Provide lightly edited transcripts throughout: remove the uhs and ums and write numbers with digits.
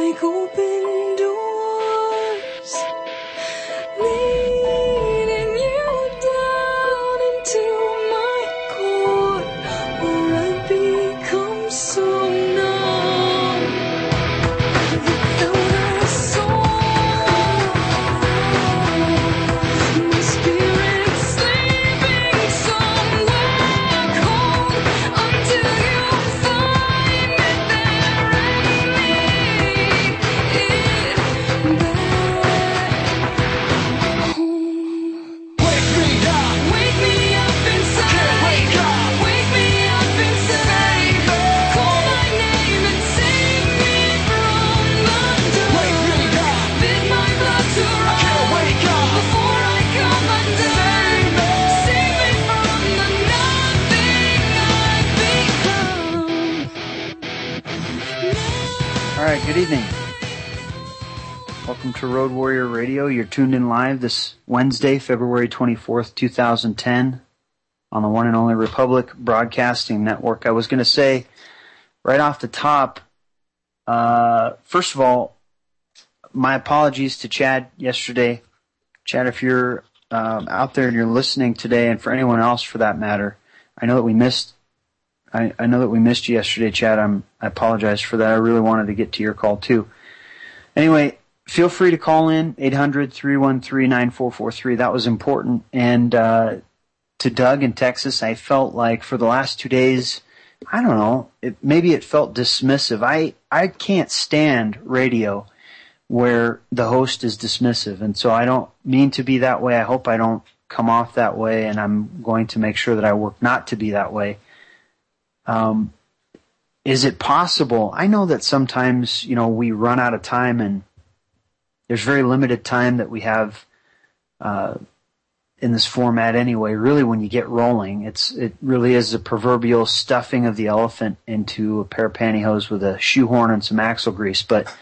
like open doors, leading you down into my core, where I become so numb without a soul. My spirit sleeping somewhere cold until you find me there and lead it back home. Wake me up inside. Wake me up inside. Call my name and save me from the dark. Bid my blood to run before I come undone. Save me from the nothing I've become. All right, good evening. Welcome to Road Warrior Radio. You're tuned in live this Wednesday, February 24th, 2010, on the one and only Republic Broadcasting Network. I was going to say right off the top, first of all, my apologies to Chad yesterday. Chad, if you're out there and you're listening today, and for anyone else for that matter, I know that we missed you yesterday, Chad. I apologize for that. I really wanted to get to your call too. Anyway, feel free to call in 800-313-9443. That was important. And to Doug in Texas, I felt like for the last 2 days, I don't know, maybe it felt dismissive. I can't stand radio where the host is dismissive, and so I don't mean to be that way. I hope I don't come off that way, and I'm going to make sure that I work not to be that way. Is it possible? I know that sometimes, we run out of time, and there's very limited time that we have in this format anyway. Really, when you get rolling, it really is the proverbial stuffing of the elephant into a pair of pantyhose with a shoehorn and some axle grease. But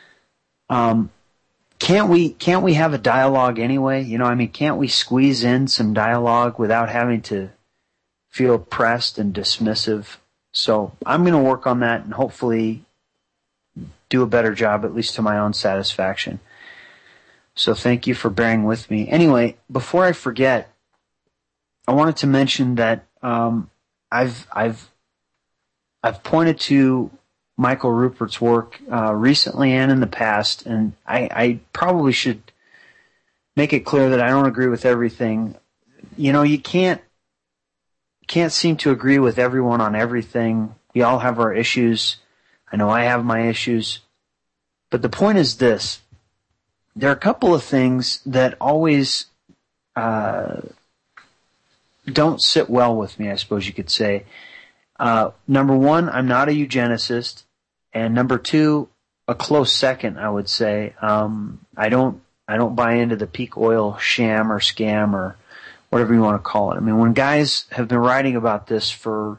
can't we have a dialogue anyway? Can't we squeeze in some dialogue without having to feel pressed and dismissive? So I'm going to work on that and hopefully do a better job, at least to my own satisfaction. So thank you for bearing with me. Anyway, before I forget, I wanted to mention that I've pointed to Michael Rupert's work recently and in the past, and I probably should make it clear that I don't agree with everything. You can't seem to agree with everyone on everything. We all have our issues. I know I have my issues. But the point is this. There are a couple of things that always don't sit well with me, I suppose you could say. Number one, I'm not a eugenicist. And number two, a close second, I would say. I don't buy into the peak oil sham or scam or whatever you want to call it. When guys have been writing about this for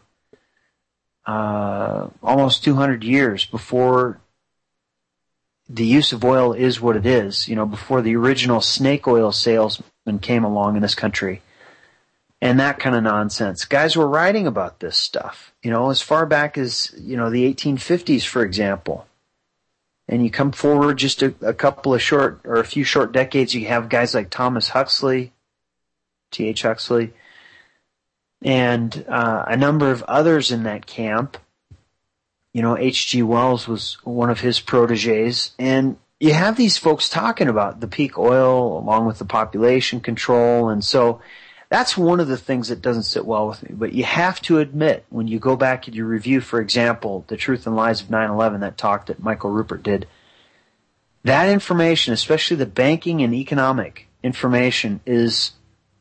almost 200 years before the use of oil is what it is, before the original snake oil salesman came along in this country, and that kind of nonsense. Guys were writing about this stuff, as far back as, the 1850s, for example. And you come forward just a few short decades, you have guys like Thomas Huxley, T.H. Huxley, and a number of others in that camp. H.G. Wells was one of his proteges, and you have these folks talking about the peak oil along with the population control, and so that's one of the things that doesn't sit well with me. But you have to admit, when you go back and you review, for example, The Truth and Lies of 9/11, that talk that Michael Rupert did, that information, especially the banking and economic information, it's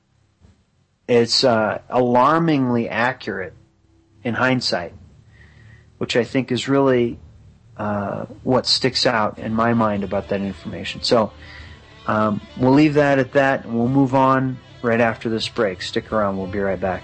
alarmingly accurate in hindsight, which I think is really what sticks out in my mind about that information. So we'll leave that at that, and we'll move on right after this break. Stick around. We'll be right back.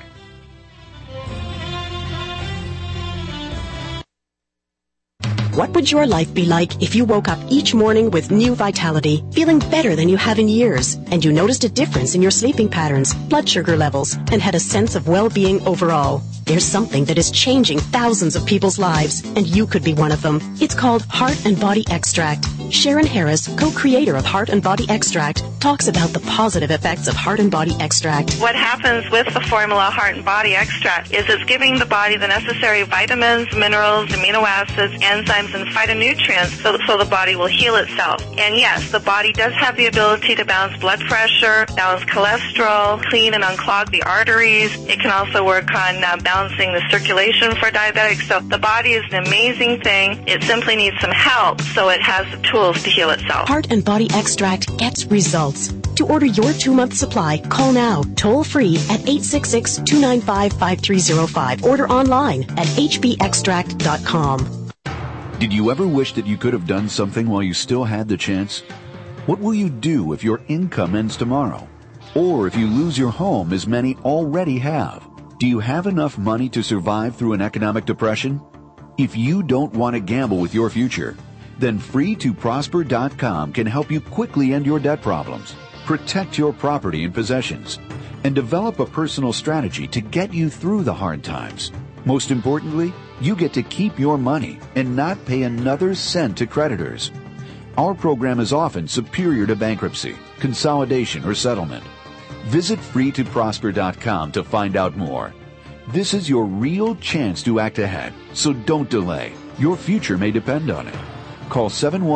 What would your life be like if you woke up each morning with new vitality, feeling better than you have in years, and you noticed a difference in your sleeping patterns, blood sugar levels, and had a sense of well-being overall? There's something that is changing thousands of people's lives, and you could be one of them. It's called Heart and Body Extract. Sharon Harris, co-creator of Heart and Body Extract, talks about the positive effects of Heart and Body Extract. What happens with the formula Heart and Body Extract is it's giving the body the necessary vitamins, minerals, amino acids, enzymes, and phytonutrients so the body will heal itself. And yes, the body does have the ability to balance blood pressure, balance cholesterol, clean and unclog the arteries. It can also work on balancing the circulation for diabetics. So the body is an amazing thing. It simply needs some help so it has the tools to heal itself. Heart and Body Extract gets results. To order your 2-month supply, call now, toll free at 866-295-5305. Order online at hbextract.com. Did you ever wish that you could have done something while you still had the chance? What will you do if your income ends tomorrow? Or if you lose your home, as many already have? Do you have enough money to survive through an economic depression? If you don't want to gamble with your future, then FreeToProsper.com can help you quickly end your debt problems, protect your property and possessions, and develop a personal strategy to get you through the hard times. Most importantly, you get to keep your money and not pay another cent to creditors. Our program is often superior to bankruptcy, consolidation, or settlement. Visit FreeToProsper.com to find out more. This is your real chance to act ahead, so don't delay. Your future may depend on it. Call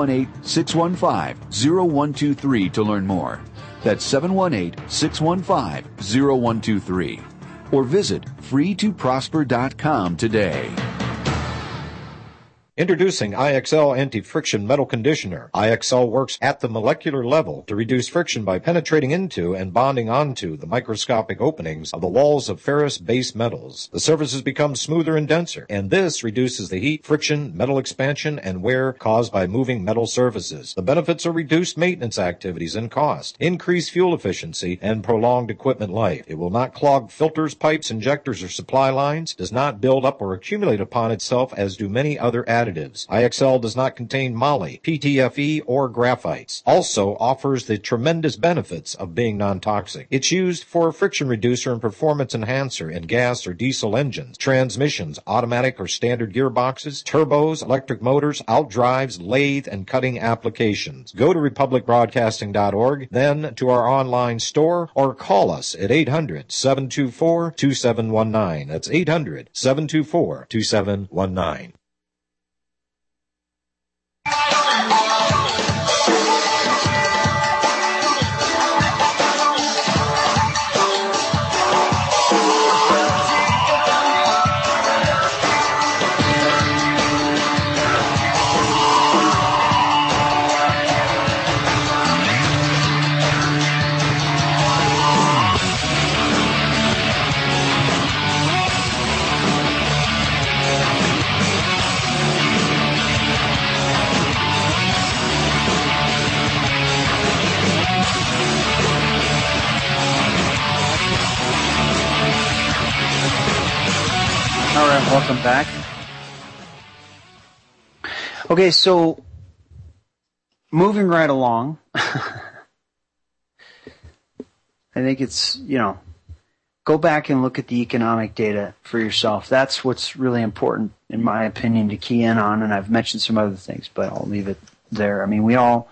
718-615-0123 to learn more. That's 718-615-0123. Or visit FreeToProsper.com today. Introducing IXL Anti-Friction Metal Conditioner. IXL works at the molecular level to reduce friction by penetrating into and bonding onto the microscopic openings of the walls of ferrous base metals. The surfaces become smoother and denser, and this reduces the heat, friction, metal expansion, and wear caused by moving metal surfaces. The benefits are reduced maintenance activities and cost, increased fuel efficiency, and prolonged equipment life. It will not clog filters, pipes, injectors, or supply lines, does not build up or accumulate upon itself as do many other additives. IXL does not contain moly, PTFE, or graphites. Also offers the tremendous benefits of being non-toxic. It's used for a friction reducer and performance enhancer in gas or diesel engines, transmissions, automatic or standard gearboxes, turbos, electric motors, outdrives, lathe, and cutting applications. Go to republicbroadcasting.org, then to our online store, or call us at 800-724-2719. That's 800-724-2719. All right, welcome back. Okay, so moving right along, I think it's, go back and look at the economic data for yourself. That's what's really important, in my opinion, to key in on, and I've mentioned some other things, but I'll leave it there. I mean, we're all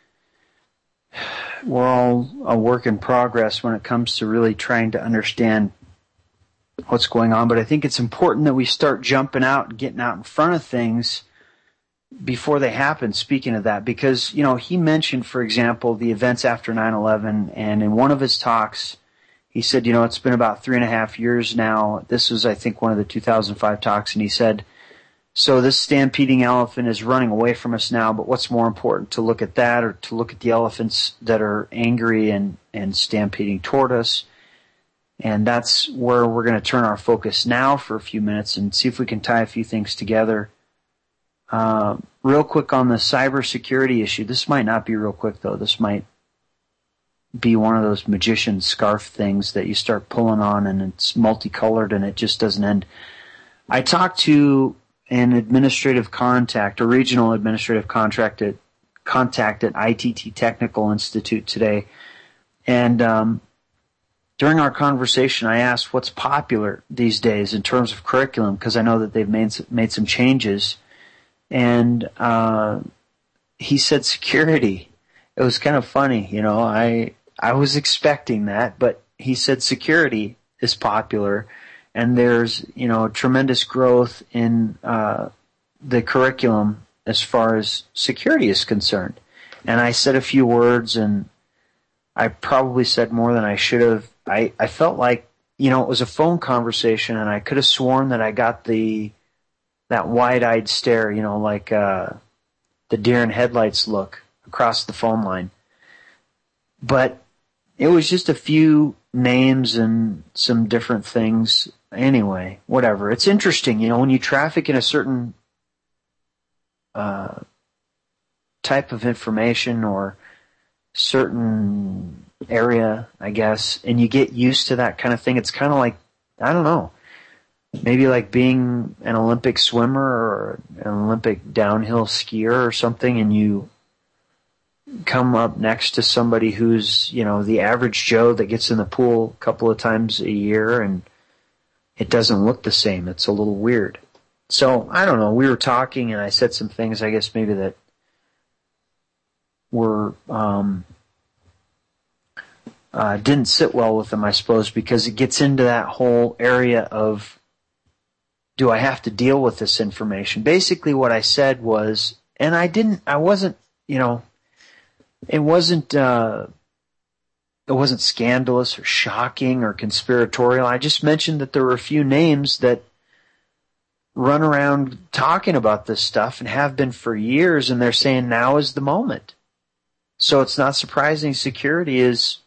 a work in progress when it comes to really trying to understand what's going on, but I think it's important that we start jumping out and getting out in front of things before they happen, speaking of that, because, he mentioned, for example, the events after 9/11, and in one of his talks, he said, it's been about 3.5 years now. This was, I think, one of the 2005 talks, and he said, so this stampeding elephant is running away from us now, but what's more important, to look at that or to look at the elephants that are angry and stampeding toward us? And that's where we're going to turn our focus now for a few minutes and see if we can tie a few things together. Real quick on the cybersecurity issue. This might not be real quick, though. This might be one of those magician scarf things that you start pulling on and it's multicolored and it just doesn't end. I talked to an administrative contact, a regional administrative contact at ITT Technical Institute today. And during our conversation, I asked what's popular these days in terms of curriculum, because I know that they've made some changes. And he said security. It was kind of funny, you know. I was expecting that, but he said security is popular, and there's, you know, tremendous growth in the curriculum as far as security is concerned. And I said a few words, and I probably said more than I should have. I felt like, you know, it was a phone conversation, and I could have sworn that I got that wide-eyed stare, you know, like the deer in headlights look across the phone line. But it was just a few names and some different things. Anyway, whatever. It's interesting, you know, when you traffic in a certain type of information or certain area, I guess, and you get used to that kind of thing, it's kind of like, I don't know, maybe like being an Olympic swimmer or an Olympic downhill skier or something, and you come up next to somebody who's, you know, the average Joe that gets in the pool a couple of times a year, and it doesn't look the same. It's a little weird. So, I don't know. We were talking, and I said some things, I guess, maybe that were didn't sit well with them, I suppose, because it gets into that whole area of, do I have to deal with this information? Basically what I said was, and I wasn't, you know, it wasn't scandalous or shocking or conspiratorial. I just mentioned that there were a few names that run around talking about this stuff and have been for years, and they're saying now is the moment. So it's not surprising security is,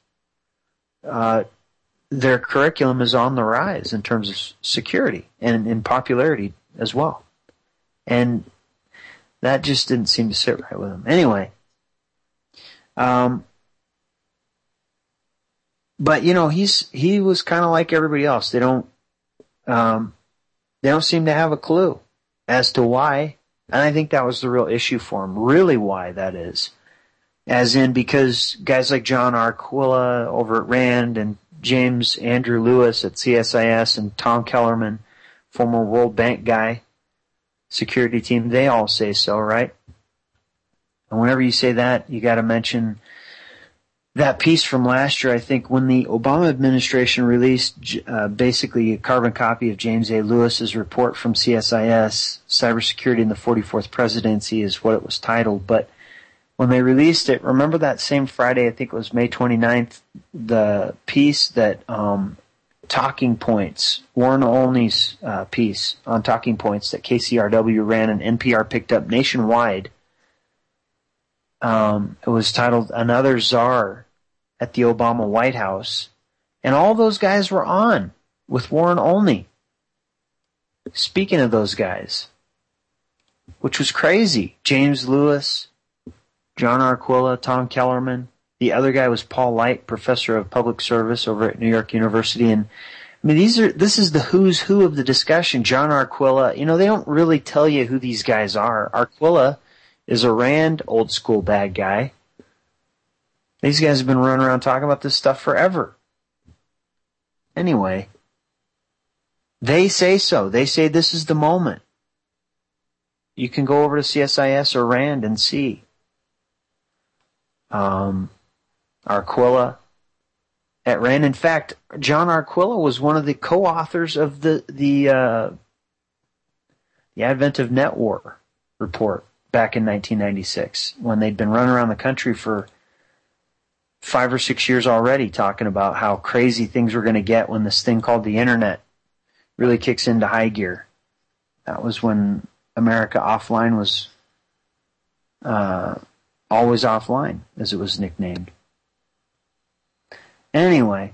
their curriculum is on the rise in terms of security and in popularity as well. And that just didn't seem to sit right with him. Anyway, but you know, he was kind of like everybody else. They don't seem to have a clue as to why. And I think that was the real issue for him, really why that is. As in, because guys like John Arquilla over at RAND and James Andrew Lewis at CSIS and Tom Kellerman, former World Bank guy, security team, they all say so, right? And whenever you say that, you got to mention that piece from last year, I think, when the Obama administration released basically a carbon copy of James A. Lewis's report from CSIS, Cybersecurity in the 44th Presidency is what it was titled. But when they released it, remember that same Friday, I think it was May 29th, the piece that Talking Points, Warren Olney's piece on Talking Points that KCRW ran and NPR picked up nationwide. It was titled Another Czar at the Obama White House. And all those guys were on with Warren Olney. Speaking of those guys, which was crazy. James Lewis, John Arquilla, Tom Kellerman. The other guy was Paul Light, professor of public service over at New York University. And I mean, this is the who's who of the discussion. John Arquilla, you know, they don't really tell you who these guys are. Arquilla is a RAND old school bad guy. These guys have been running around talking about this stuff forever. Anyway, they say so. They say this is the moment. You can go over to CSIS or RAND and see. Arquilla at RAND. In fact, John Arquilla was one of the co-authors of the Advent of Net War report back in 1996, when they'd been running around the country for 5 or 6 years already talking about how crazy things were going to get when this thing called the Internet really kicks into high gear. That was when America Offline was always offline, as it was nicknamed. Anyway,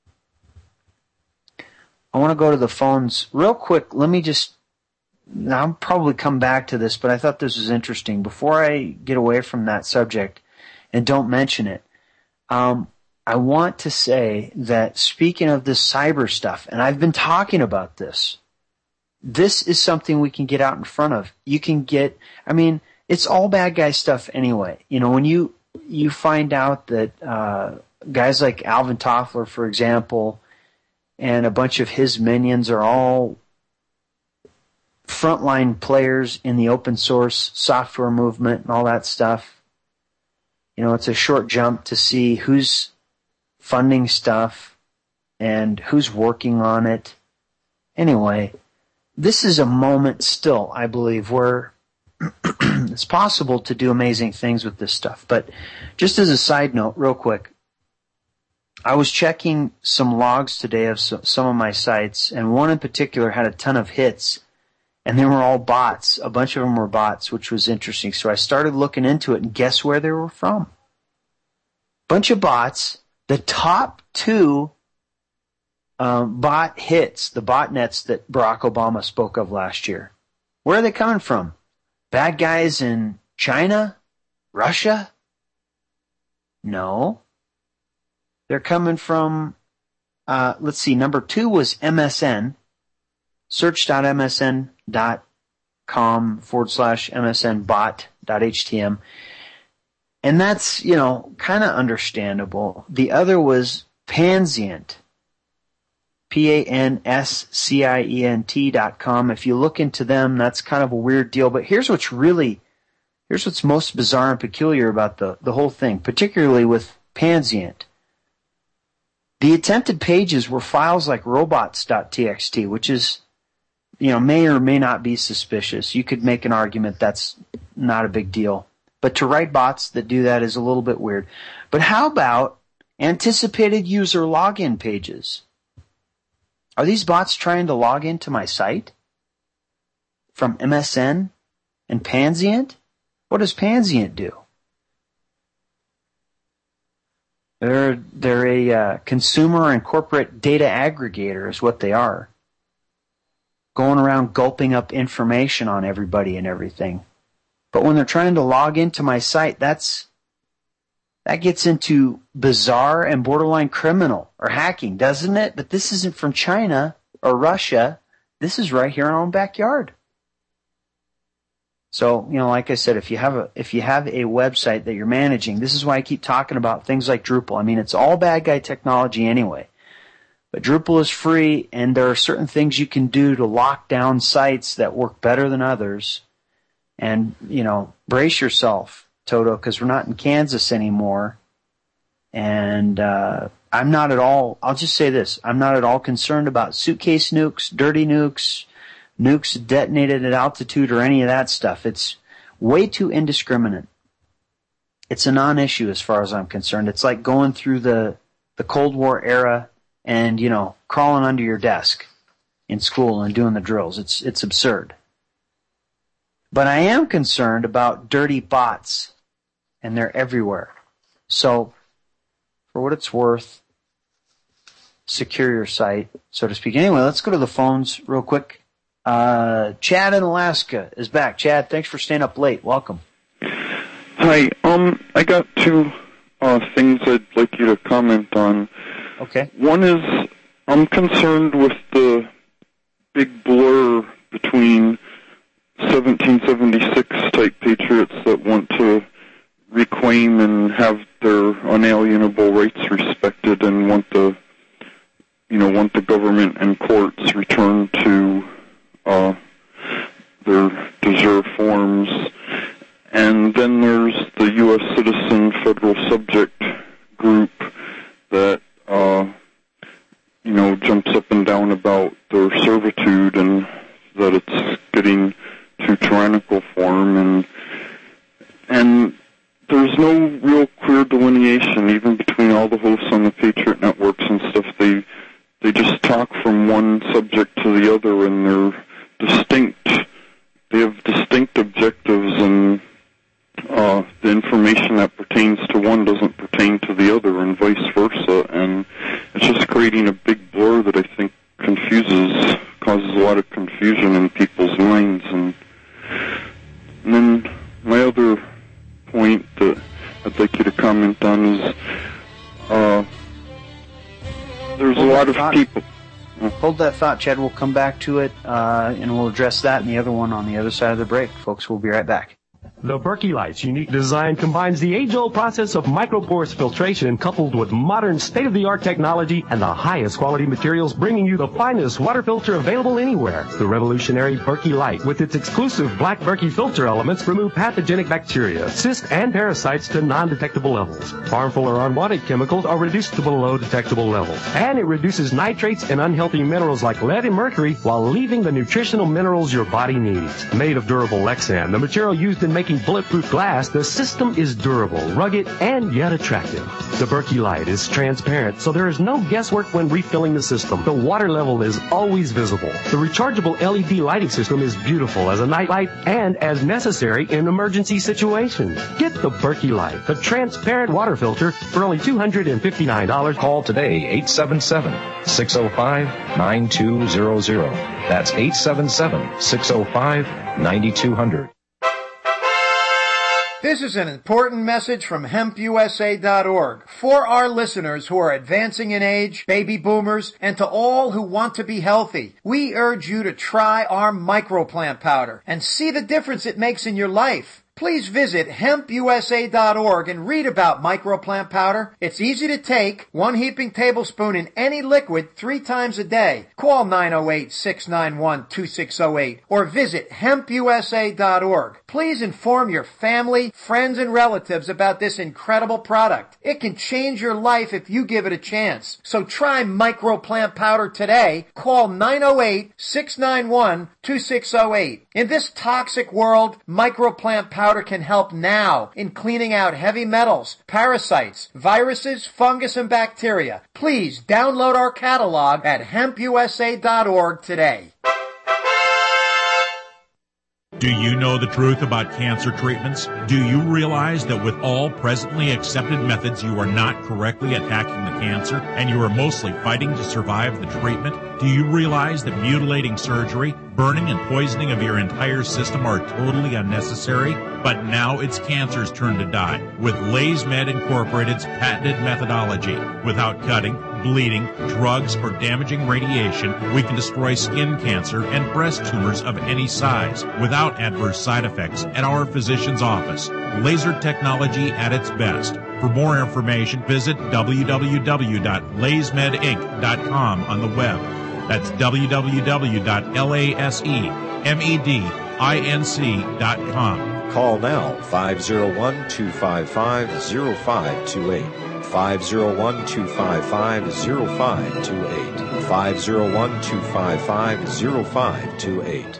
I want to go to the phones real quick. Let me just, I'll probably come back to this, but I thought this was interesting. Before I get away from that subject and don't mention it, I want to say that speaking of this cyber stuff, and I've been talking about this this is something we can get out in front of. You can get, I mean, it's all bad guy stuff anyway. You know, when you find out that guys like Alvin Toffler, for example, and a bunch of his minions are all frontline players in the open source software movement and all that stuff, you know, it's a short jump to see who's funding stuff and who's working on it. Anyway, this is a moment still, I believe, where it's possible to do amazing things with this stuff. But just as a side note, real quick, I was checking some logs today of some of my sites, and one in particular had a ton of hits, and they were all bots. A bunch of them were bots, which was interesting. So I started looking into it, and guess where they were from? Bunch of bots. The top two bot hits, the botnets that Barack Obama spoke of last year. Where are they coming from? Bad guys in China? Russia? No. They're coming from, let's see, number 2 was MSN. search.msn.com/MSN-bot.htm. And that's, you know, kind of understandable. The other was Panscient. PANSCIENT.com. If you look into them, that's kind of a weird deal. But here's what's most bizarre and peculiar about the whole thing, particularly with Panscient. The attempted pages were files like robots.txt, which is, you know, may or may not be suspicious. You could make an argument that's not a big deal. But to write bots that do that is a little bit weird. But how about anticipated user login pages? Are these bots trying to log into my site from MSN and Panscient? What does Panscient do? They're a consumer and corporate data aggregator is what they are. Going around gulping up information on everybody and everything. But when they're trying to log into my site, that gets into bizarre and borderline criminal or hacking, doesn't it? But this isn't from China or Russia. This is right here in our own backyard. So, you know, like I said, if you have a website that you're managing, this is why I keep talking about things like Drupal. I mean, it's all bad guy technology anyway. But Drupal is free, and there are certain things you can do to lock down sites that work better than others. And, you know, brace yourself, Toto, because we're not in Kansas anymore. And I'm not at all, I'll just say this, I'm not at all concerned about suitcase nukes, dirty nukes, nukes detonated at altitude, or any of that stuff. It's way too indiscriminate. It's a non-issue as far as I'm concerned. It's like going through the Cold War era and, you know, crawling under your desk in school and doing the drills. It's absurd. But I am concerned about dirty bots, and they're everywhere. So, for what it's worth, secure your site, so to speak. Anyway, let's go to the phones real quick. Chad in Alaska is back. Chad, thanks for staying up late. Welcome. Hi. I got 2 things I'd like you to comment on. Okay. One is I'm concerned with the big blur between 1776 type patriots that want to reclaim and have their unalienable rights respected and want the government and courts returned to their deserved forms. And then there's the U.S. citizen federal subject group that jumps up and down about their servitude and that it's getting to tyrannical form, and there's no real clear delineation even between all the hosts on the Patriot networks and stuff. They just talk from one subject to the other, and they're distinct. They have distinct objectives, and the information that pertains to one doesn't pertain to the other, and vice versa. And it's just creating a big blur that I think causes a lot of confusion in people's minds. And then my other point that I'd like you to comment on is there's a lot of people. Hold that thought, Chad. We'll come back to it, and we'll address that and the other one on the other side of the break. Folks, we'll be right back. The Berkey Light's unique design combines the age-old process of microporous filtration coupled with modern state-of-the-art technology and the highest quality materials, bringing you the finest water filter available anywhere. The revolutionary Berkey Light, with its exclusive black Berkey filter elements, remove pathogenic bacteria, cysts, and parasites to non-detectable levels. Harmful or unwanted chemicals are reduced to below detectable levels. And it reduces nitrates and unhealthy minerals like lead and mercury while leaving the nutritional minerals your body needs. Made of durable Lexan, the material used in making bulletproof glass, the system is durable, rugged, and yet attractive. The Berkey Light is transparent, so there is no guesswork when refilling the system. The water level is always visible. The rechargeable LED lighting system is beautiful as a night light and as necessary in emergency situations. Get the Berkey Light, the transparent water filter, for only $259. Call today, 877-605-9200. That's 877-605-9200. This is an important message from HempUSA.org for our listeners who are advancing in age, baby boomers, and to all who want to be healthy. We urge you to try our microplant powder and see the difference it makes in your life. Please visit HempUSA.org and read about microplant powder. It's easy to take, 1 heaping tablespoon in any liquid 3 times a day. Call 908-691-2608 or visit HempUSA.org. Please inform your family, friends, and relatives about this incredible product. It can change your life if you give it a chance. So try microplant powder today. Call 908-691-2608. In this toxic world, microplant powder can help now in cleaning out heavy metals, parasites, viruses, fungus, and bacteria. Please download our catalog at HempUSA.org today. Do you know the truth about cancer treatments? Do you realize that with all presently accepted methods, you are not correctly attacking the cancer and you are mostly fighting to survive the treatment? Do you realize that mutilating surgery, burning and poisoning of your entire system are totally unnecessary? But now it's cancer's turn to die with LaysMed Incorporated's patented methodology. Without cutting, bleeding, drugs, or damaging radiation, we can destroy skin cancer and breast tumors of any size without adverse side effects at our physician's office. Laser technology at its best. For more information, visit www.laysmedinc.com on the web. That's www.laysmedinc.com. Call now, 501-255-0528. 501-255-0528. 501-255-0528.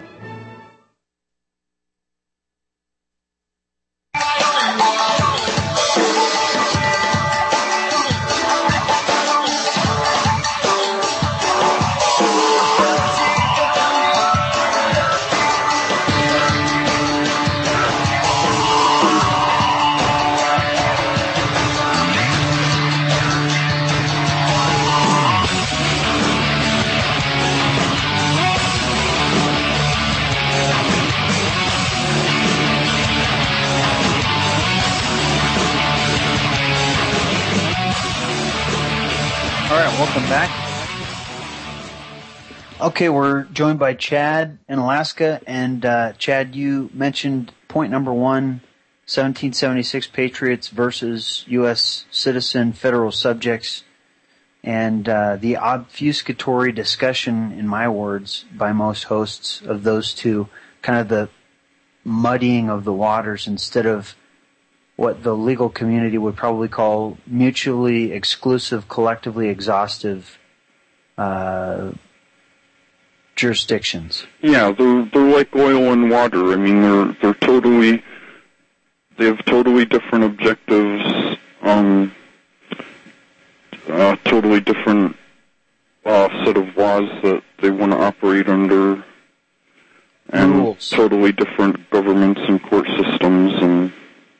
Welcome back. Okay, we're joined by Chad in Alaska, and Chad, you mentioned point number 1, 1776 Patriots versus U.S. citizen federal subjects, and the obfuscatory discussion, in my words, by most hosts of those two, kind of the muddying of the waters instead of what the legal community would probably call mutually exclusive, collectively exhaustive jurisdictions. Yeah, they're like oil and water. I mean, they have totally different objectives, totally different set of laws that they want to operate under, and rules. Totally different governments and court systems.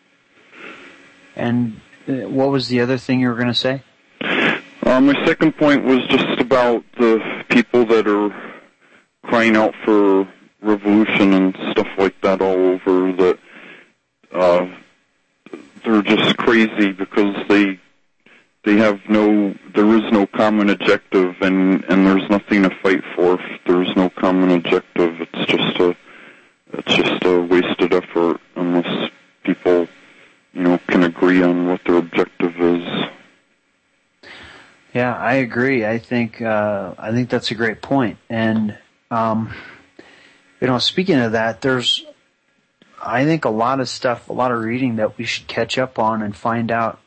And what was the other thing you were going to say? My second point was just about the people that are crying out for revolution and stuff like that all over, that they're just crazy because they there is no common objective, and there's nothing to fight for if there's no common objective. It's just a wasted effort unless people, can agree on what their objective is. Yeah, I agree. I think that's a great point. And speaking of that, there's, I think, a lot of stuff, a lot of reading that we should catch up on and find out.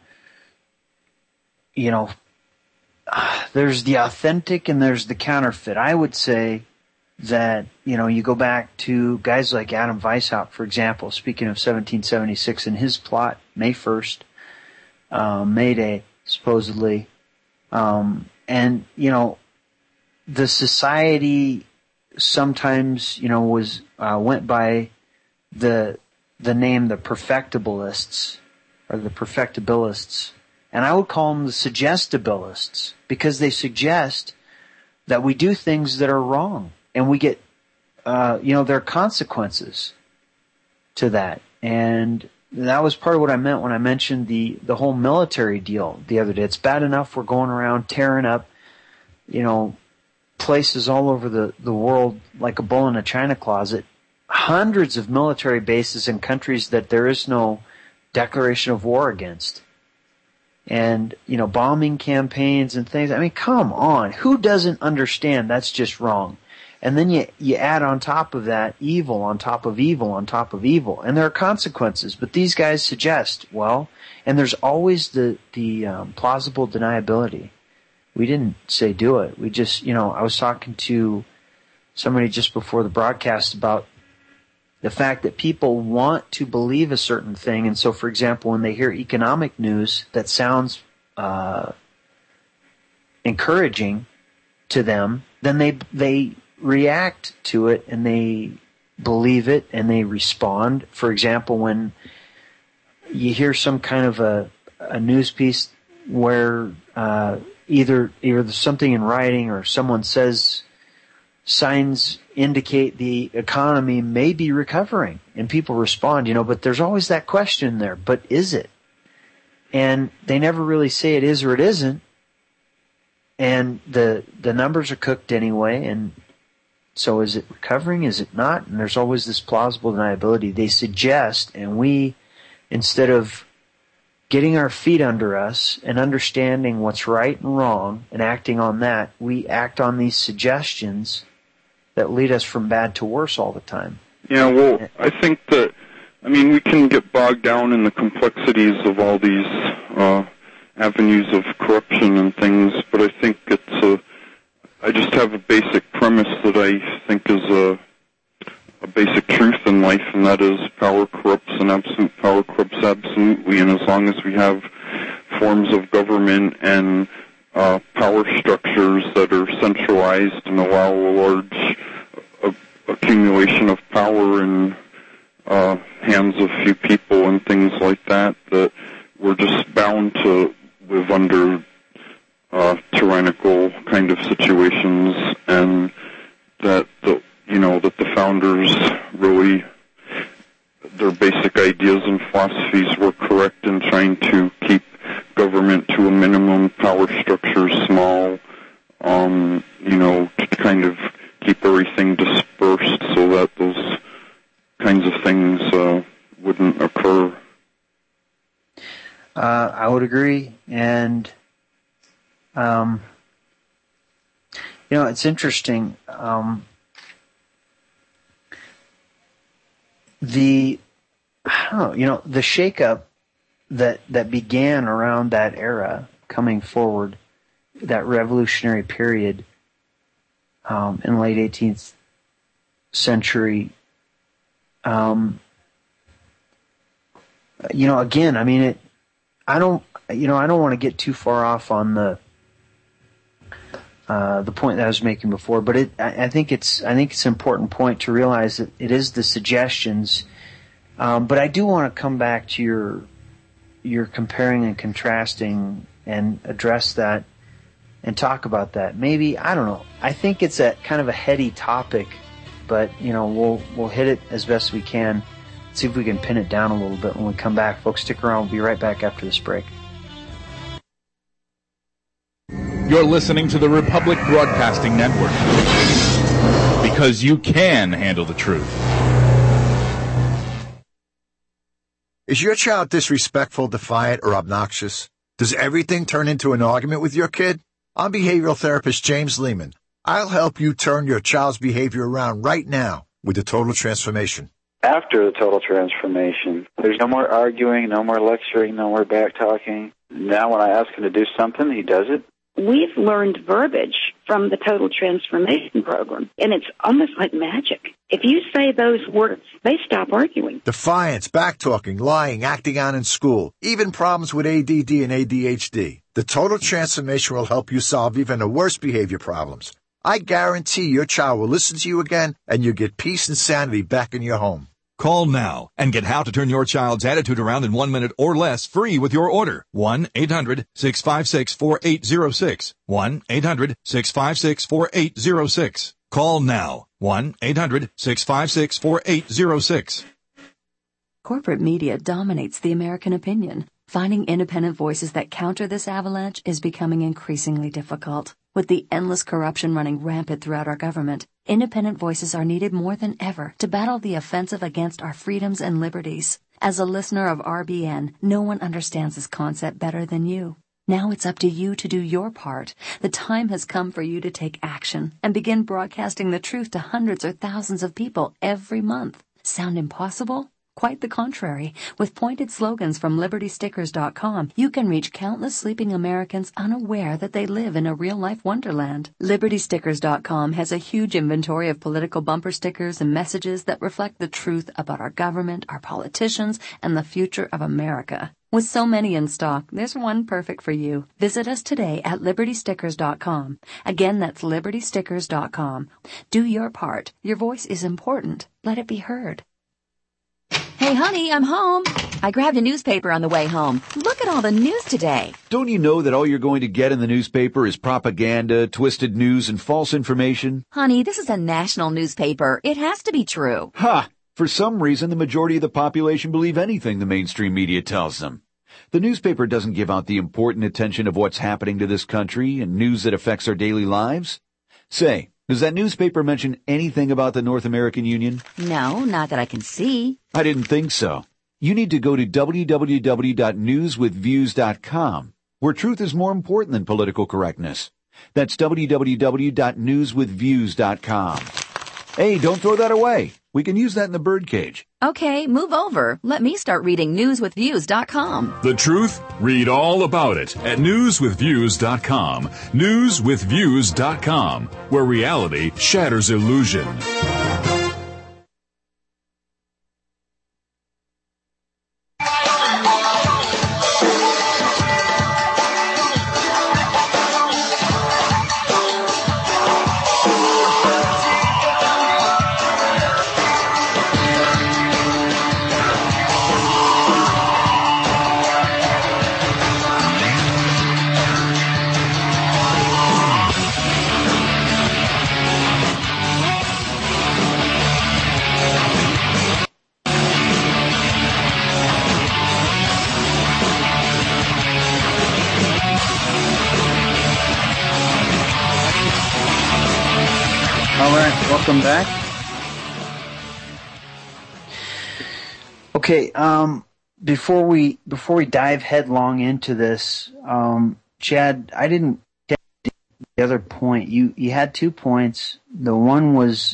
There's the authentic and there's the counterfeit. I would say that, you go back to guys like Adam Weishaupt, for example, speaking of 1776 and his plot, May 1st, May Day, supposedly. And, the society sometimes, went by the name the perfectibilists or the perfectibilists. And I would call them the suggestibilists because they suggest that we do things that are wrong and we get, there are consequences to that. And that was part of what I meant when I mentioned the whole military deal the other day. It's bad enough we're going around tearing up, places all over the world like a bull in a china closet. Hundreds of military bases in countries that there is no declaration of war against. And, bombing campaigns and things. I mean, come on. Who doesn't understand that's just wrong? And then you add on top of that evil on top of evil on top of evil. And there are consequences. But these guys suggest, and there's always the plausible deniability. We didn't say do it. We just, I was talking to somebody just before the broadcast about the fact that people want to believe a certain thing. And so, for example, when they hear economic news that sounds encouraging to them, then they react to it and they believe it and they respond. For example, when you hear some kind of a news piece where either there's something in writing or someone says signs indicate the economy may be recovering, and people respond, but there's always that question there, but is it? And they never really say it is or it isn't, and the numbers are cooked anyway, and so is it recovering, is it not? And there's always this plausible deniability. They suggest, and we, instead of getting our feet under us and understanding what's right and wrong and acting on that, we act on these suggestions that lead us from bad to worse all the time. Yeah, well, I think that, we can get bogged down in the complexities of all these avenues of corruption and things, but I think I just have a basic premise that I think is a basic truth in life, and that is power corrupts and absolute power corrupts absolutely, and as long as we have forms of government and power structures that are centralized and allow a large accumulation of power in hands of few people and things like that, that we're just bound to live under tyrannical kind of situations, and that the founders really, their basic ideas and philosophies were correct in trying to keep government to a minimum, power structures small, to kind of keep everything dispersed so that those kinds of things wouldn't occur. I would agree, and it's interesting. The shakeup that began around that era, coming forward, that revolutionary period in late 18th century. Again, I don't want to get too far off on the point that I was making before, but I think it's an important point to realize that it is the suggestions. But I do want to come back to your comparing and contrasting and address that and talk about that. Maybe, I don't know. I think it's a kind of a heady topic, but we'll hit it as best we can. See if we can pin it down a little bit when we come back. Folks, stick around. We'll be right back after this break. You're listening to the Republic Broadcasting Network. Because you can handle the truth. Is your child disrespectful, defiant, or obnoxious? Does everything turn into an argument with your kid? I'm behavioral therapist James Lehman. I'll help you turn your child's behavior around right now with the Total Transformation. After the Total Transformation, there's no more arguing, no more lecturing, no more back-talking. Now when I ask him to do something, he does it. We've learned verbiage from the Total Transformation program, and it's almost like magic. If you say those words, they stop arguing. Defiance, backtalking, lying, acting out in school, even problems with ADD and ADHD. The Total Transformation will help you solve even the worst behavior problems. I guarantee your child will listen to you again, and you'll get peace and sanity back in your home. Call now and get how to turn your child's attitude around in 1 minute or less free with your order. 1-800-656-4806. 1-800-656-4806. Call now. 1-800-656-4806. Corporate media dominates the American opinion. Finding independent voices that counter this avalanche is becoming increasingly difficult. With the endless corruption running rampant throughout our government, independent voices are needed more than ever to battle the offensive against our freedoms and liberties. As a listener of RBN, no one understands this concept better than you. Now it's up to you to do your part. The time has come for you to take action and begin broadcasting the truth to hundreds or thousands of people every month. Sound impossible? Quite the contrary. With pointed slogans from LibertyStickers.com, you can reach countless sleeping Americans unaware that they live in a real-life wonderland. LibertyStickers.com has a huge inventory of political bumper stickers and messages that reflect the truth about our government, our politicians, and the future of America. With so many in stock, there's one perfect for you. Visit us today at LibertyStickers.com. Again, that's LibertyStickers.com. Do your part. Your voice is important. Let it be heard. Hey, honey, I'm home. I grabbed a newspaper on the way home. Look at all the news today. Don't you know that all you're going to get in the newspaper is propaganda, twisted news, and false information? Honey, this is a national newspaper. It has to be true. Ha! For some reason, the majority of the population believe anything the mainstream media tells them. The newspaper doesn't give out the important attention of what's happening to this country and news that affects our daily lives. Say, does that newspaper mention anything about the North American Union? No, not that I can see. I didn't think so. You need to go to www.newswithviews.com, where truth is more important than political correctness. That's www.newswithviews.com. Hey, don't throw that away. We can use that in the birdcage. Okay, move over. Let me start reading newswithviews.com. The truth? Read all about it at newswithviews.com. Newswithviews.com, where reality shatters illusion. Welcome back. Okay, before we dive headlong into this, Chad, I didn't get the other point. You had 2 points. The one was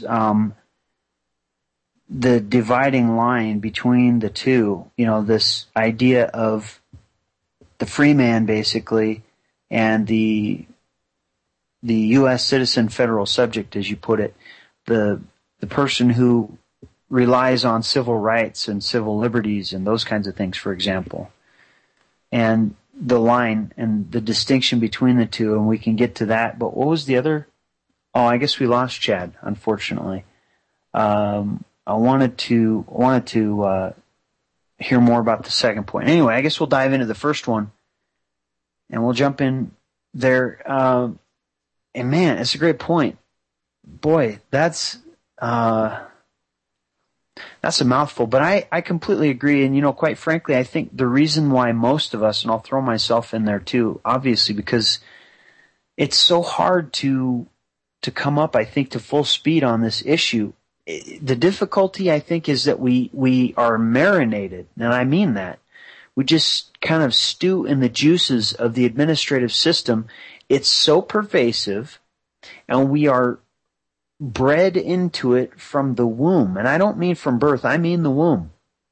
the dividing line between the two. You know, this idea of the free man, basically, and the U.S. citizen federal subject, as you put it, the person who relies on civil rights and civil liberties and those kinds of things, for example. And the line and the distinction between the two, and we can get to that. But what was the other? Oh, I guess we lost Chad, unfortunately. I wanted to hear more about the second point. Anyway, I guess we'll dive into the first one, and we'll jump in there. And man, it's a great point. Boy, that's a mouthful, but I completely agree. And, you know, quite frankly, I think the reason why most of us, and I'll throw myself in there too, obviously, because it's so hard to come up, I think, to full speed on this issue. The difficulty, I think, is that we are marinated, and I mean that. We just kind of stew in the juices of the administrative system. It's so pervasive, and we are bred into it from the womb. And I don't mean from birth, I mean the womb.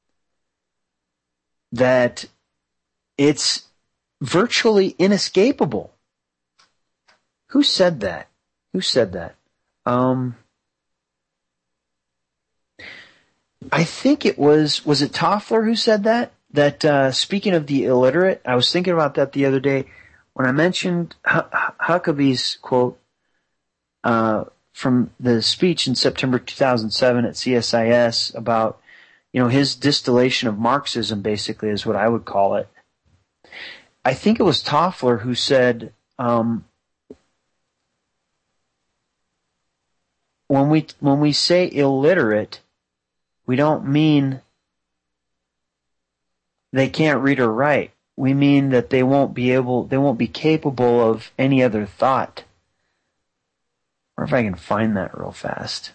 That it's virtually inescapable. Who said that? Who said that? I think it was it Toffler who said that? That, speaking of the illiterate, I was thinking about that the other day when I mentioned Huckabee's quote, from the speech in September 2007 at CSIS about, his distillation of Marxism, basically, is what I would call it. I think it was Toffler who said, when we say illiterate, we don't mean they can't read or write. We mean that they won't be capable of any other thought. Or if I can find that real fast.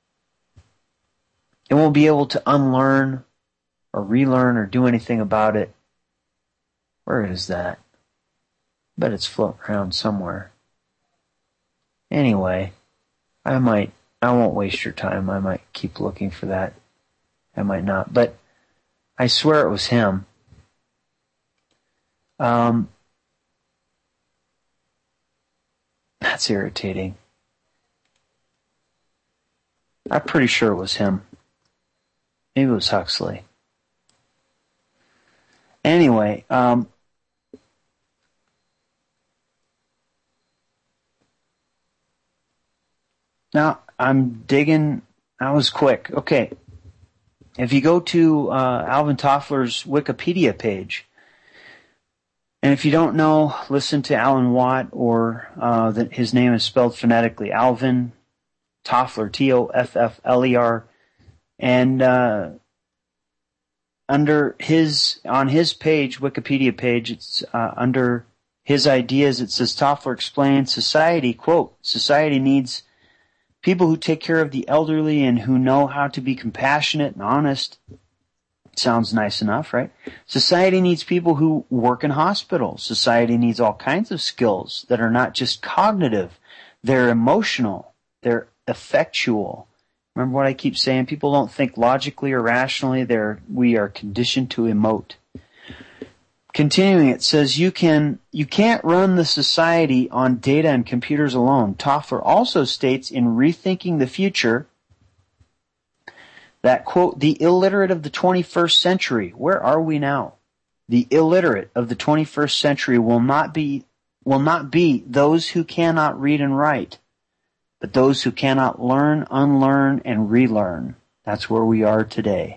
They won't be able to unlearn or relearn or do anything about it. Where is that? I bet it's floating around somewhere. Anyway, I won't waste your time. I might keep looking for that. I might not. But I swear it was him. That's irritating. I'm pretty sure it was him. Maybe it was Huxley. Anyway, now I'm digging. That was quick. Okay. If you go to Alvin Toffler's Wikipedia page, and if you don't know, listen to Alan Watt, or his name is spelled phonetically, Alvin Toffler, Toffler, and on his page, Wikipedia page, it's under his ideas. It says Toffler explains society, quote, society needs people who take care of the elderly and who know how to be compassionate and honest. Sounds nice enough, right? Society needs people who work in hospitals. Society needs all kinds of skills that are not just cognitive. They're emotional. They're effectual. Remember what I keep saying? People don't think logically or rationally. We are conditioned to emote. Continuing, it says you can't run the society on data and computers alone. Toffler also states in Rethinking the Future that, quote, the illiterate of the 21st century, where are we now? The illiterate of the 21st century will not be those who cannot read and write, but those who cannot learn, unlearn, and relearn. That's where we are today.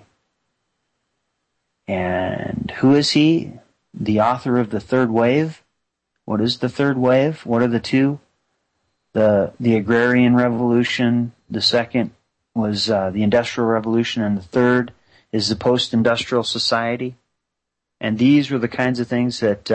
And who is he? The author of the third wave. What is the third wave? What are the two? The agrarian revolution. The second was the industrial revolution, and the third is the post-industrial society. And these were the kinds of things that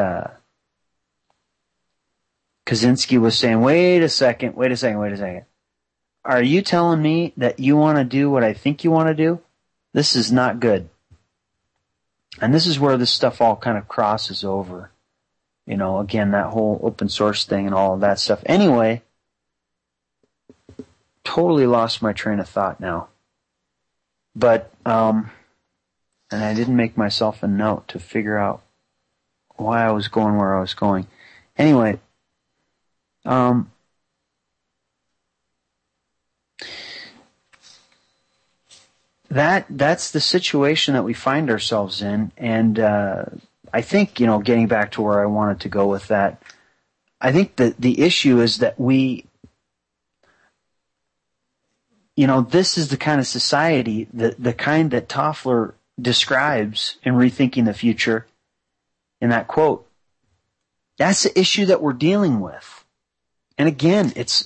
Kaczynski was saying, wait a second. Are you telling me that you want to do what I think you want to do? This is not good. And this is where this stuff all kind of crosses over. Again, that whole open source thing and all of that stuff. Anyway, totally lost my train of thought now. But, and I didn't make myself a note to figure out why I was going where I was going. Anyway, that's the situation that we find ourselves in, and I think, getting back to where I wanted to go with that, I think that the issue is that this is the kind of society, the kind that Toffler describes in Rethinking the Future, in that quote. That's the issue that we're dealing with. And again, it's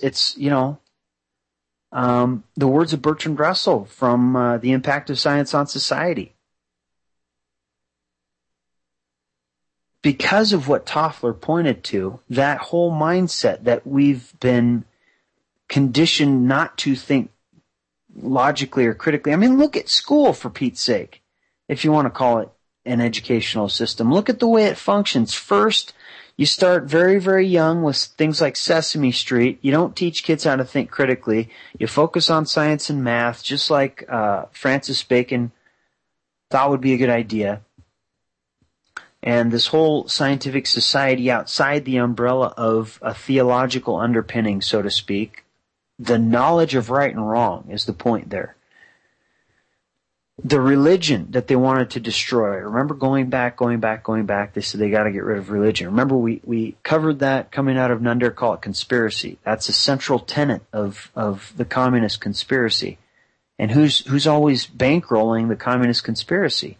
the words of Bertrand Russell from The Impact of Science on Society. because of what Toffler pointed to, that whole mindset that we've been conditioned not to think logically or critically. I mean, look at school, for Pete's sake, if you want to call it an educational system. Look at the way it functions. First, you start very, very young with things like Sesame Street. You don't teach kids how to think critically. You focus on science and math, just like Francis Bacon thought would be a good idea. And this whole scientific society outside the umbrella of a theological underpinning, so to speak, the knowledge of right and wrong is the point there. The religion that they wanted to destroy. Remember going back, they said they got to get rid of religion. Remember we covered that coming out of Nunder, call it conspiracy. That's a central tenet of the communist conspiracy. And who's always bankrolling the communist conspiracy?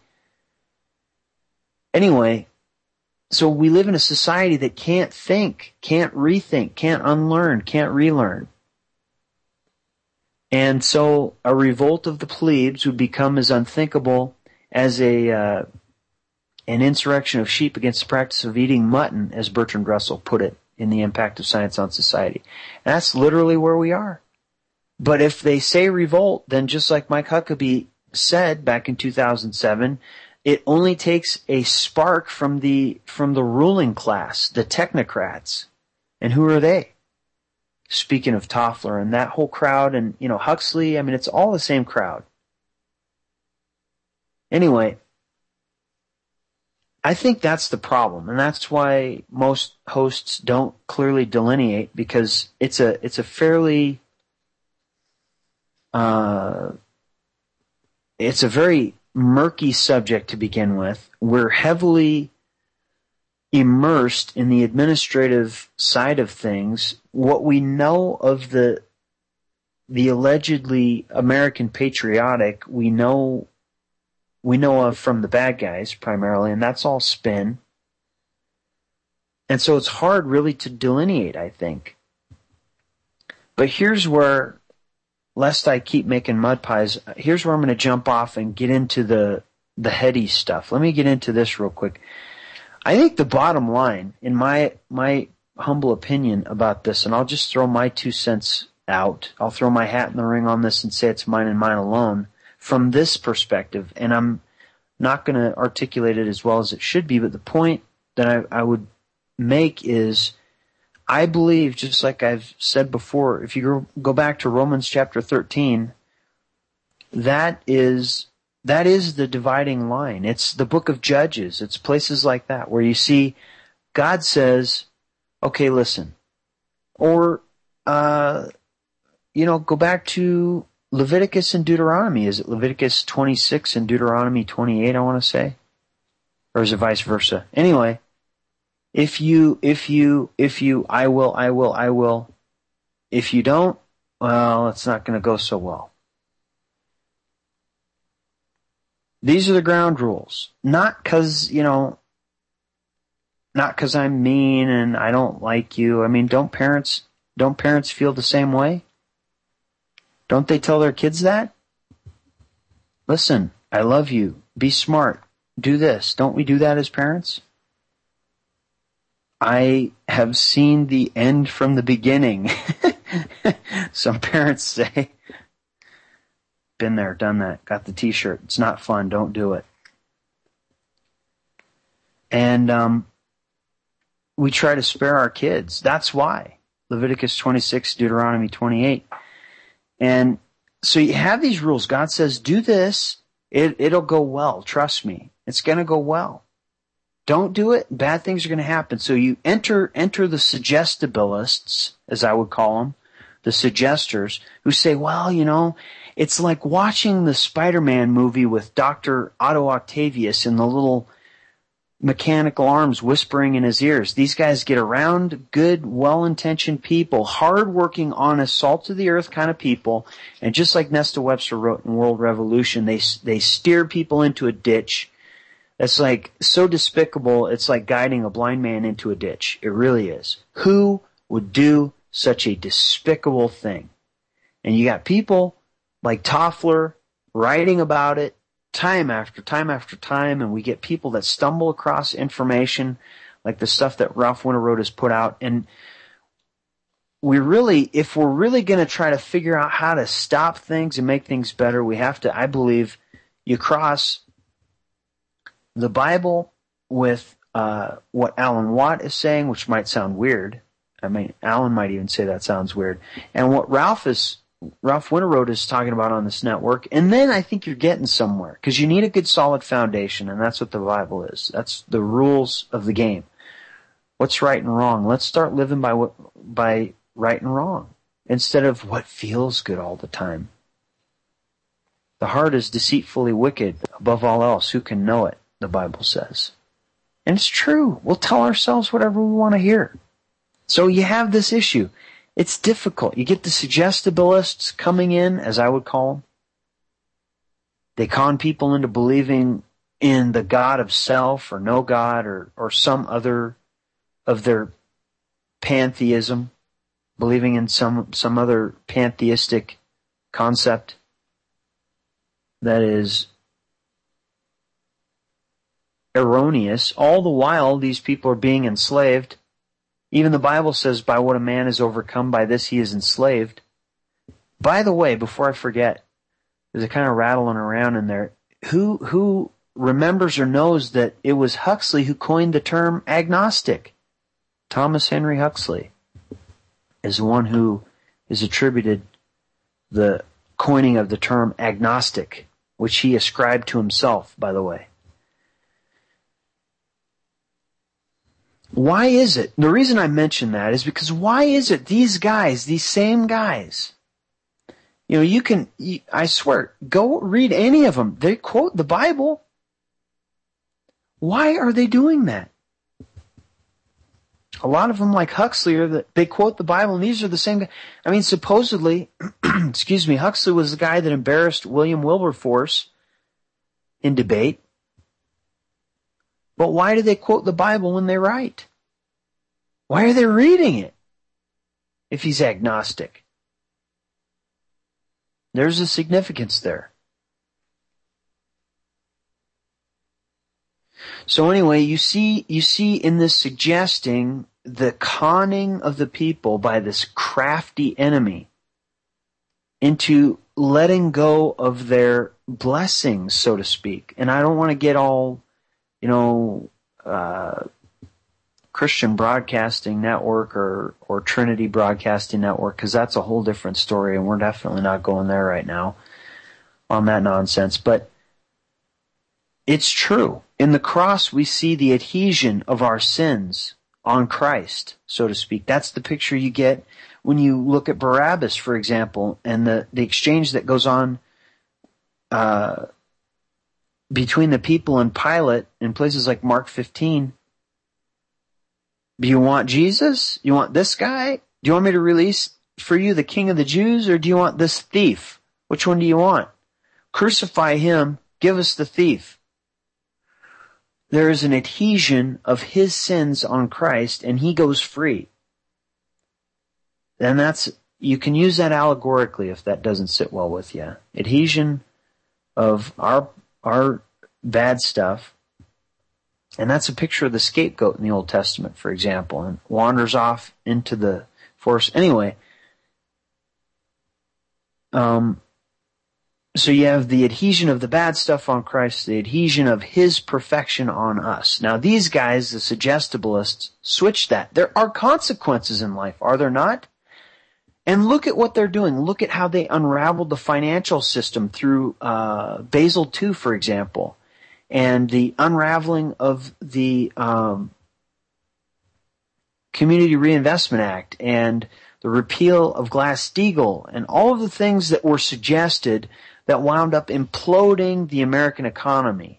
Anyway, so we live in a society that can't think, can't rethink, can't unlearn, can't relearn. And so a revolt of the plebes would become as unthinkable as an insurrection of sheep against the practice of eating mutton, as Bertrand Russell put it in The Impact of Science on Society. And that's literally where we are. But if they say revolt, then just like Mike Huckabee said back in 2007, it only takes a spark from the ruling class, the technocrats. And who are they? Speaking of Toffler and that whole crowd and, Huxley, I mean, it's all the same crowd. Anyway, I think that's the problem, and that's why most hosts don't clearly delineate, because it's a fairly it's a very murky subject to begin with. We're heavily immersed in the administrative side of things. What we know of the allegedly American patriotic, we know of from the bad guys primarily, and that's all spin. And so it's hard really to delineate, I think. But here's where, lest I keep making mud pies, here's where I'm going to jump off and get into the heady stuff. Let me get into this real quick. I think the bottom line, in my humble opinion about this, and I'll just throw my 2 cents out. I'll throw my hat in the ring on this and say it's mine and mine alone from this perspective. And I'm not going to articulate it as well as it should be, but the point that I would make is, I believe, just like I've said before, if you go back to Romans chapter 13, that is the dividing line. It's the book of Judges. It's places like that where you see God says, okay, listen. Or, go back to Leviticus and Deuteronomy. Is it Leviticus 26 and Deuteronomy 28, I want to say? Or is it vice versa? Anyway, if you, I will. If you don't, well, it's not going to go so well. These are the ground rules. Not because I'm mean and I don't like you. I mean, don't parents feel the same way? Don't they tell their kids that? Listen, I love you. Be smart. Do this. Don't we do that as parents? I have seen the end from the beginning. Some parents say, been there, done that, got the t-shirt. It's not fun. Don't do it. And we try to spare our kids. That's why. Leviticus 26, Deuteronomy 28. And so you have these rules. God says, do this. It'll go well. Trust me. It's going to go well. Don't do it. Bad things are going to happen. So you enter the suggestibilists, as I would call them, the suggesters, who say, well, it's like watching the Spider-Man movie with Dr. Otto Octavius and the little mechanical arms whispering in his ears. These guys get around good, well-intentioned people, hard-working, honest, salt-of-the-earth kind of people, and just like Nesta Webster wrote in World Revolution, they steer people into a ditch. It's like so despicable, it's like guiding a blind man into a ditch. It really is. Who would do such a despicable thing? And you got people like Toffler writing about it time after time after time, and we get people that stumble across information like the stuff that Ralph Winterroad has put out, and if we're really going to try to figure out how to stop things and make things better, we have to, I believe, you cross the Bible with what Alan Watt is saying, which might sound weird. I mean, Alan might even say that sounds weird. And what Ralph Winterroad is talking about on this network, and then I think you're getting somewhere, because you need a good solid foundation, and that's what the Bible is. That's the rules of the game. What's right and wrong? Let's start living by right and wrong, instead of what feels good all the time. The heart is deceitfully wicked above all else. Who can know it? The Bible says. And it's true. We'll tell ourselves whatever we want to hear. So you have this issue. It's difficult. You get the suggestibilists coming in, as I would call them. They con people into believing in the God of self or no God or some other of their pantheism, believing in some other pantheistic concept that is erroneous. All the while, these people are being enslaved. Even the Bible says, by what a man is overcome, by this he is enslaved. By the way, before I forget, there's a kind of rattling around in there. Who remembers or knows that it was Huxley who coined the term agnostic? Thomas Henry Huxley is the one who is attributed the coining of the term agnostic, which he ascribed to himself, by the way. Why is it? The reason I mention that is because why is it these guys, these same guys, I swear, go read any of them. They quote the Bible. Why are they doing that? A lot of them, like Huxley, they quote the Bible, and these are the same guys. I mean, supposedly, Huxley was the guy that embarrassed William Wilberforce in debate. But why do they quote the Bible when they write? Why are they reading it if he's agnostic? There's a significance there. So anyway, you see in this suggesting the conning of the people by this crafty enemy into letting go of their blessings, so to speak. And I don't want to get all, Christian Broadcasting Network or Trinity Broadcasting Network, because that's a whole different story, and we're definitely not going there right now on that nonsense. But it's true. In the cross, we see the adhesion of our sins on Christ, so to speak. That's the picture you get when you look at Barabbas, for example, and the exchange that goes on between the people and Pilate in places like Mark 15. Do you want Jesus? You want this guy? Do you want me to release for you the King of the Jews, or do you want this thief? Which one do you want? Crucify him. Give us the thief. There is an adhesion of his sins on Christ, and he goes free. And you can use that allegorically if that doesn't sit well with you. Adhesion of our bad stuff. And that's a picture of the scapegoat in the Old Testament, for example, and wanders off into the forest. Anyway, so you have the adhesion of the bad stuff on Christ, the adhesion of his perfection on us. Now, these guys, the suggestibilists, switch that. There are consequences in life, are there not? And look at what they're doing. Look at how they unraveled the financial system through Basel II, for example, and the unraveling of the Community Reinvestment Act and the repeal of Glass-Steagall and all of the things that were suggested that wound up imploding the American economy.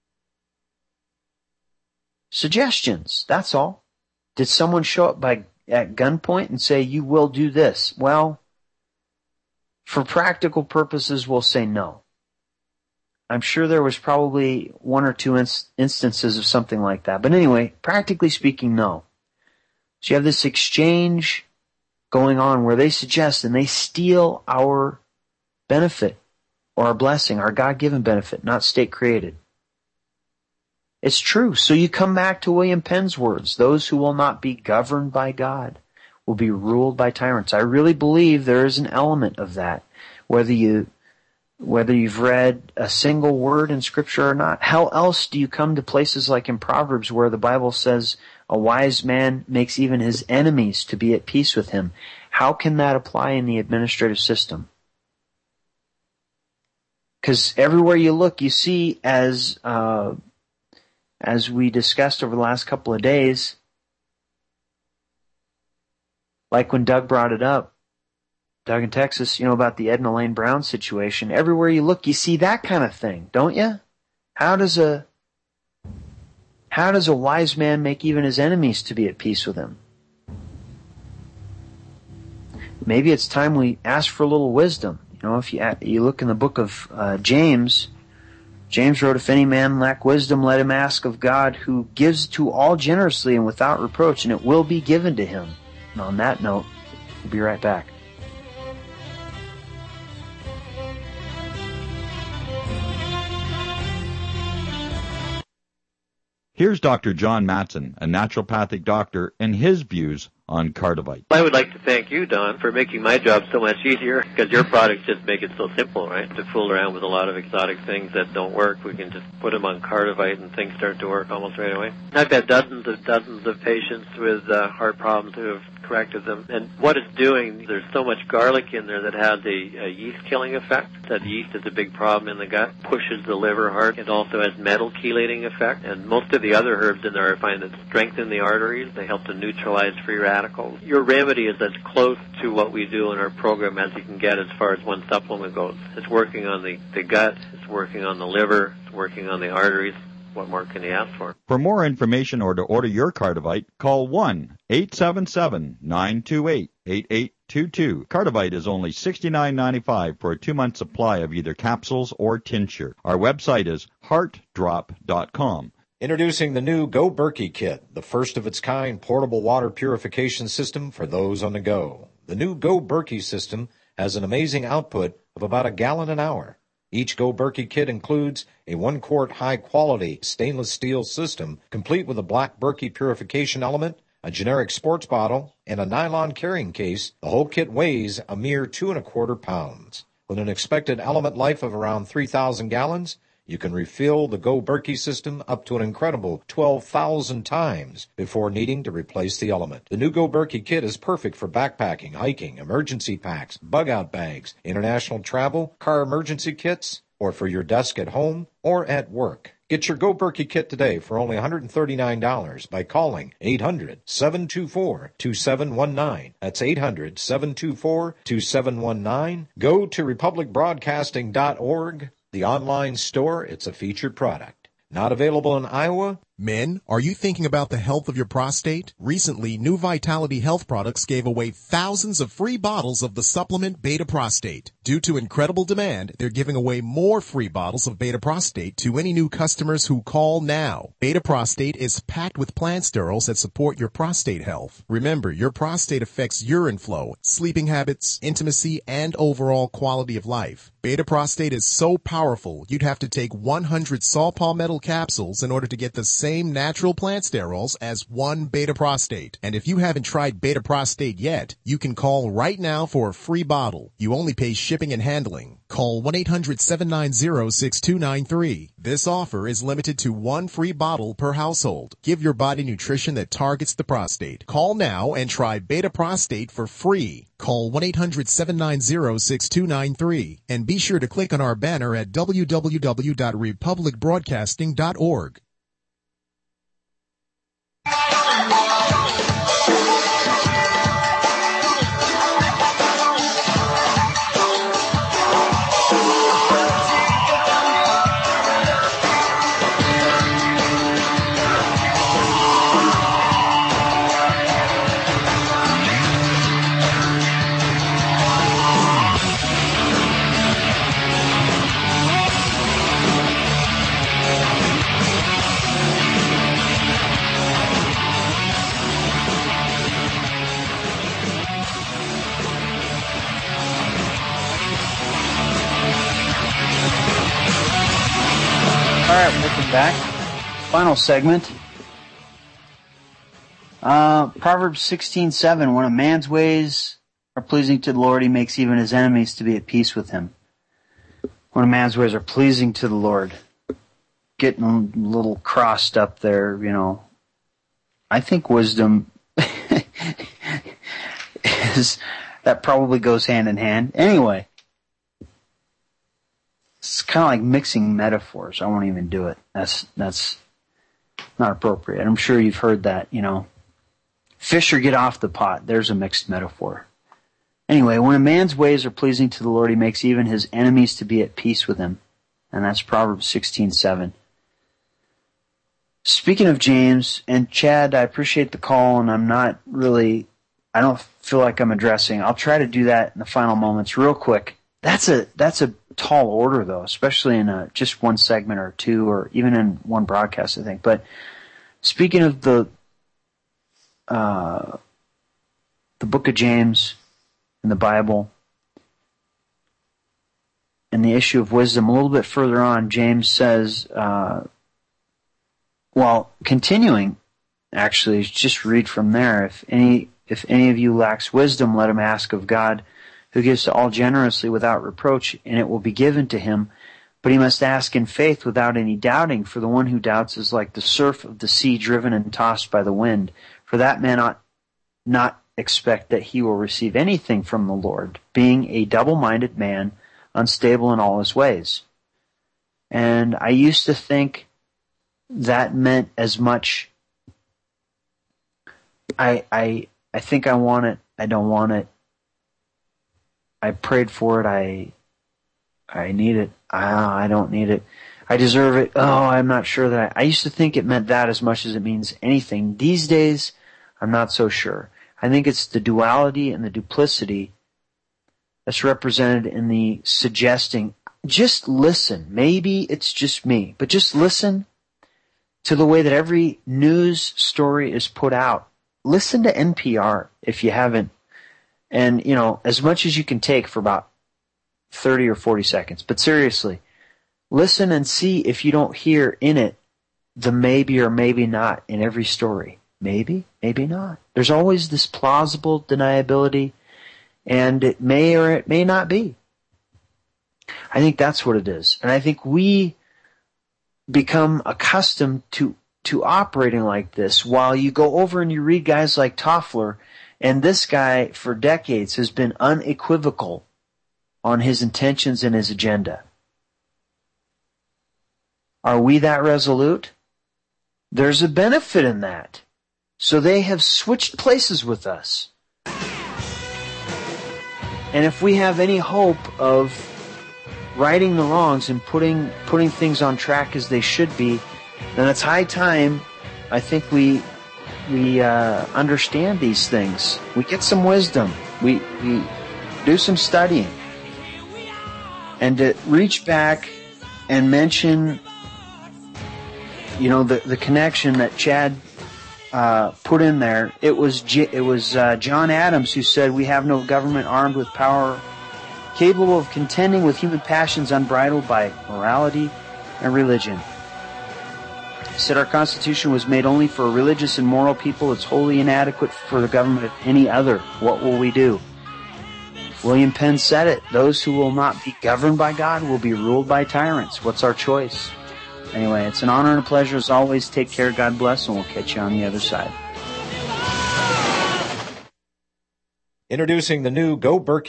Suggestions, that's all. Did someone show up at gunpoint and say, you will do this? Well, for practical purposes, we'll say no. I'm sure there was probably one or two instances of something like that. But anyway, practically speaking, no. So you have this exchange going on where they suggest and they steal our benefit or our blessing, our God-given benefit, not state-created. It's true. So you come back to William Penn's words, those who will not be governed by God will be ruled by tyrants. I really believe there is an element of that, whether you've read a single word in Scripture or not. How else do you come to places like in Proverbs where the Bible says a wise man makes even his enemies to be at peace with him? How can that apply in the administrative system? Because everywhere you look, you see, as we discussed over the last couple of days, like when Doug brought it up, Doug in Texas, about the Edna Lane Brown situation. Everywhere you look, you see that kind of thing, don't you? How does a wise man make even his enemies to be at peace with him? Maybe it's time we ask for a little wisdom. If you look in the book of James, James wrote, if any man lack wisdom, let him ask of God, who gives to all generously and without reproach, and it will be given to him. And on that note, we'll be right back. Here's Dr. John Matson, a naturopathic doctor, and his views on Cardivite. I would like to thank you, Don, for making my job so much easier, because your products just make it so simple, right? To fool around with a lot of exotic things that don't work, we can just put them on Cardivite and things start to work almost right away. I've had dozens of patients with heart problems who have corrected them, and what it's doing, there's so much garlic in there that has a yeast-killing effect. That yeast is a big problem in the gut, pushes the liver hard. It also has metal chelating effect, and most of the other herbs in there I find that strengthen the arteries. They help to neutralize free radicals. Your remedy is as close to what we do in our program as you can get as far as one supplement goes. It's working on the gut, it's working on the liver, it's working on the arteries. What more can you ask for? For more information or to order your Cardivite, call 1-877-928-8822. Cardivite is only $69.95 for a 2-month supply of either capsules or tincture. Our website is heartdrop.com. Introducing the new Go Berkey Kit, the first of its kind portable water purification system for those on the go. The new Go Berkey system has an amazing output of about a gallon an hour. Each Go Berkey kit includes a 1-quart high-quality stainless steel system, complete with a black Berkey purification element, a generic sports bottle, and a nylon carrying case. The whole kit weighs a mere 2¼ pounds. With an expected element life of around 3,000 gallons, you can refill the Go Berkey system up to an incredible 12,000 times before needing to replace the element. The new Go Berkey kit is perfect for backpacking, hiking, emergency packs, bug-out bags, international travel, car emergency kits, or for your desk at home or at work. Get your Go Berkey kit today for only $139 by calling 800-724-2719. That's 800-724-2719. Go to republicbroadcasting.org. The online store, it's a featured product. Not available in Iowa? Men, are you thinking about the health of your prostate? Recently, New Vitality Health Products gave away thousands of free bottles of the supplement Beta Prostate. Due to incredible demand, they're giving away more free bottles of Beta Prostate to any new customers who call now. Beta Prostate is packed with plant sterols that support your prostate health. Remember, your prostate affects urine flow, sleeping habits, intimacy, and overall quality of life. Beta Prostate is so powerful, you'd have to take 100 saw palmetto capsules in order to get the same natural plant sterols as one Beta Prostate. And if you haven't tried Beta Prostate yet, you can call right now for a free bottle. You only pay shipping and handling. Call 1-800-790-6293. This offer is limited to one free bottle per household. Give your body nutrition that targets the prostate. Call now and try Beta Prostate for free. Call 1-800-790-6293. And be sure to click on our banner at www.republicbroadcasting.org. back. Final segment. Proverbs 16:7. When a man's ways are pleasing to the Lord, he makes even his enemies to be at peace with him. When a man's ways are pleasing to the Lord. Getting a little crossed up there, you know. I think wisdom that probably goes hand in hand. Anyway, it's kind of like mixing metaphors. I won't even do it. That's not appropriate. I'm sure you've heard that, you know. Fish or get off the pot. There's a mixed metaphor. Anyway, when a man's ways are pleasing to the Lord, he makes even his enemies to be at peace with him. And that's Proverbs 16:7. Speaking of James, and Chad, I appreciate the call, and I don't feel like I'm addressing. I'll try to do that in the final moments real quick. That's a tall order, though, especially in just one segment or two, or even in one broadcast, I think. But speaking of the book of James in the Bible and the issue of wisdom, a little bit further on, James says, continuing, actually, just read from there. If any of you lacks wisdom, let him ask of God, who gives to all generously without reproach, and it will be given to him. But he must ask in faith without any doubting, for the one who doubts is like the surf of the sea driven and tossed by the wind. For that man ought not expect that he will receive anything from the Lord, being a double-minded man, unstable in all his ways. And I used to think that meant as much, I think I want it, I don't want it, I prayed for it, I need it, I don't need it, I deserve it, I'm not sure that I used to think it meant that as much as it means anything. These days, I'm not so sure. I think it's the duality and the duplicity that's represented in the suggesting, just listen, maybe it's just me, but just listen to the way that every news story is put out. Listen to NPR if you haven't. And, you know, as much as you can take for about 30 or 40 seconds. But seriously, listen and see if you don't hear in it the maybe or maybe not in every story. Maybe, maybe not. There's always this plausible deniability, and it may or it may not be. I think that's what it is. And I think we become accustomed to operating like this, while you go over and you read guys like Toffler, and this guy for decades has been unequivocal on his intentions and his agenda. Are we that resolute? There's a benefit in that. So they have switched places with us. And if we have any hope of righting the wrongs and putting things on track as they should be, then it's high time, I think we understand these things. We get some wisdom. We do some studying. And to reach back and mention, you know, the connection that Chad put in there. It was John Adams who said, "We have no government armed with power capable of contending with human passions unbridled by morality and religion." He said, "Our Constitution was made only for a religious and moral people. It's wholly inadequate for the government of any other. What will we do?" William Penn said it, "Those who will not be governed by God will be ruled by tyrants. What's our choice?" Anyway, it's an honor and a pleasure as always. Take care, God bless, and we'll catch you on the other side. Introducing the new Go Burkett